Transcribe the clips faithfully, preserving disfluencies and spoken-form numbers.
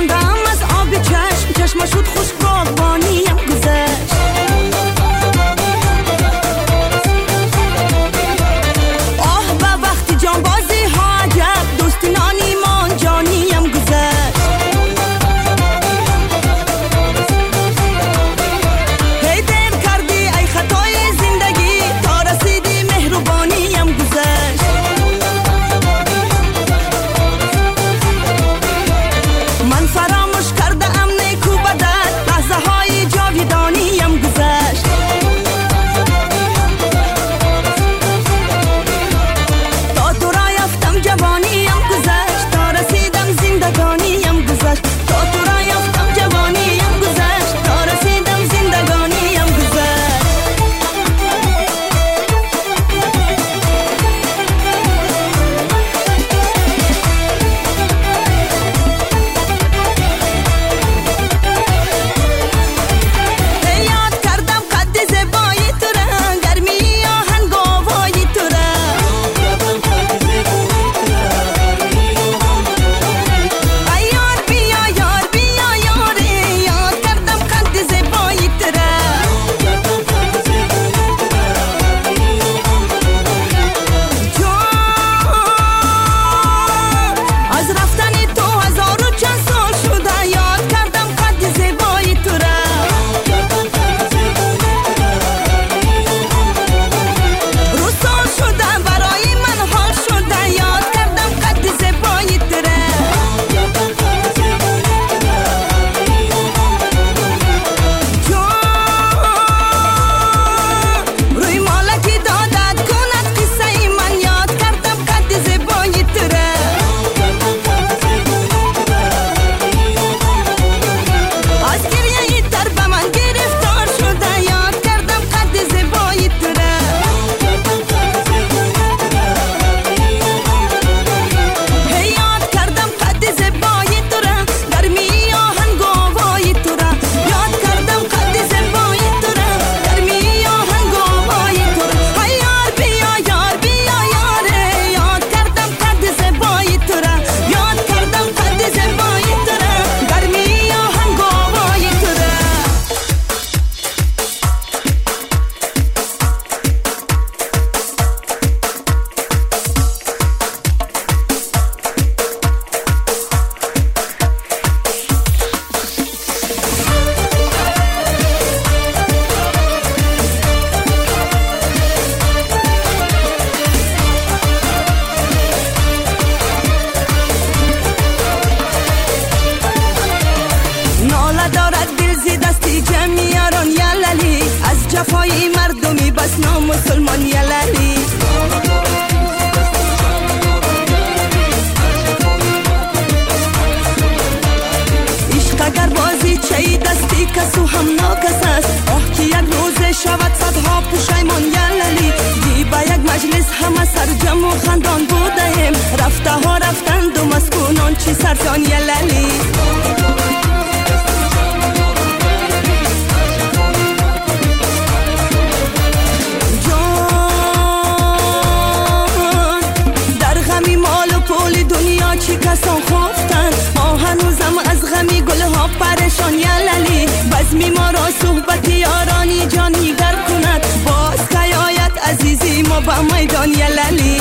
موندم از آب چشم، چشم شد خوش باغبانیم گذشت. آه و وقتی جان بازی ها عجب، دوستی نانی مان جانیم گذشت. هی دل کردی ای خطای زندگی، تا رسیدی مهربانیم گذشت. من فراموش کردم نیکو بدت، لحظه های جاویدانیم گذشت. تا تو را یافتم جوانیم گذشت، تا رسیدم زندگانیم گذشت. تا تو را یافتم جوانیم گذشت، تا رسیدم زندگانیم گذشت. هی یاد کردم قد زیبایی تو را، گرمی آهنگ آوایی تو را. ای یار بیا یار بیا یاره، یاد کردم قد زیبایی تو را. جان از رفتن تو هزار و چند سال شده، یاد کردم قد زیبایی تو را. روز سال شده برای من حال شده، یاد کردم قد زیبایی تو را. جان روی مالکی دادت کند قصه ای من، یاد کردم قد زیبایی تو را. از گریه ای تر به من گرفتار شده، یاد کردم قد زیبایی تو را. هی یاد کردم قد زیبایی تو را، گرمی آهنگ آوایی تو را. یاد کردم قد زیبایی تو را، گرمی آهنگ آوایی تو را. ای یار بیا یار بیا یاره، یاد کردم قد زیبایی تو را. یاد کردم قد زیبایی تو را، گرمی آهنگ آوایی تو را. ناله دارد دل زی دستی جمیاران یللی، از جفای مردمی بس نامسلمان یللی. عشق اگر بازی چی دستی کسو هم ناکس است، آه که یک روز شود صدها پشیمان یللی. دی با یک مجلس همه سرجم و خندان بودیم، رفته ها رفتند و مسکونان چی سرسان یللی. جان در غمی مال و پول دنیا چی کسان خفتن، ما هنوزم از غمی گلها پریشان یللی. بزمی ما را صحبت یارانی جان نیگر کند، باز که آید عزیزی ما به میدان یللی.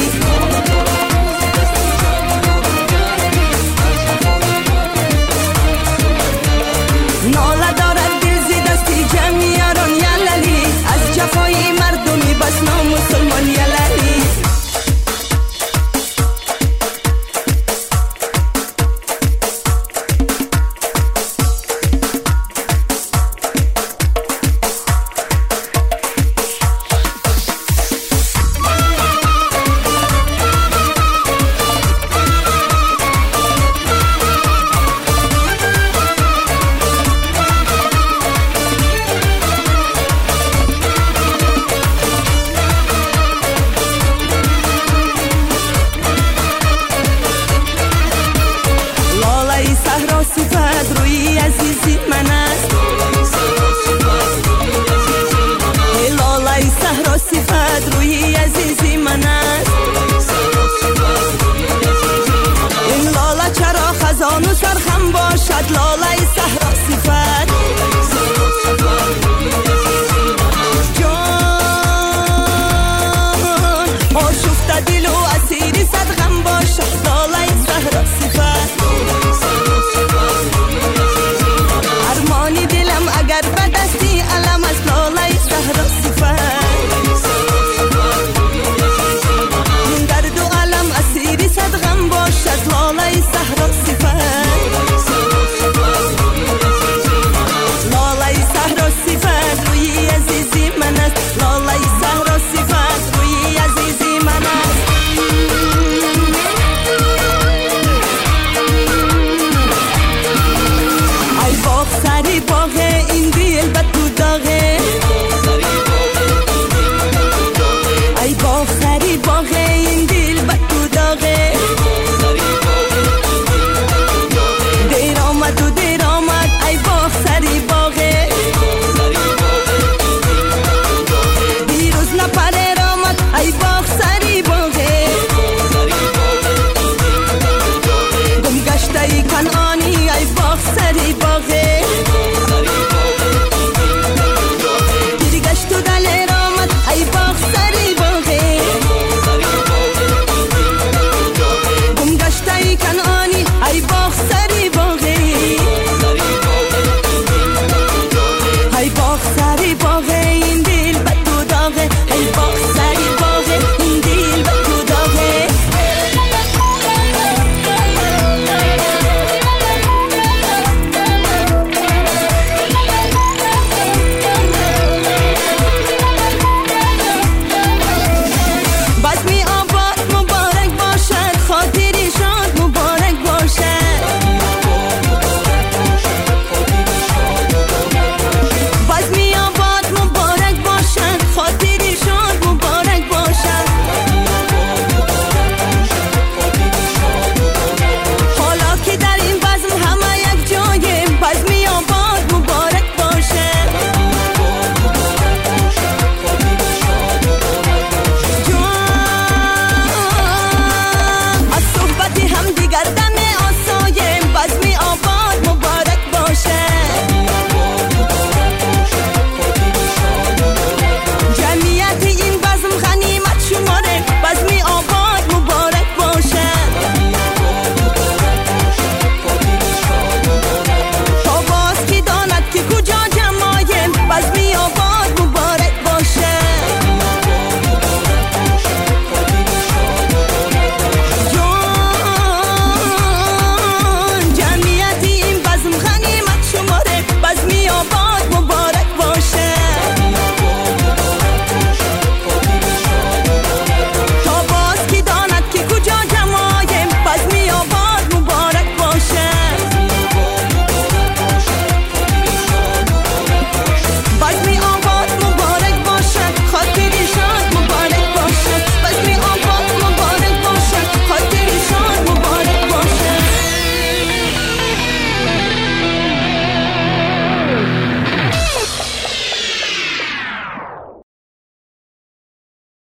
ناله دارد دل زی دستی جمیاران یللی، از جفای مردمی بس نامسلمان یللی. شاد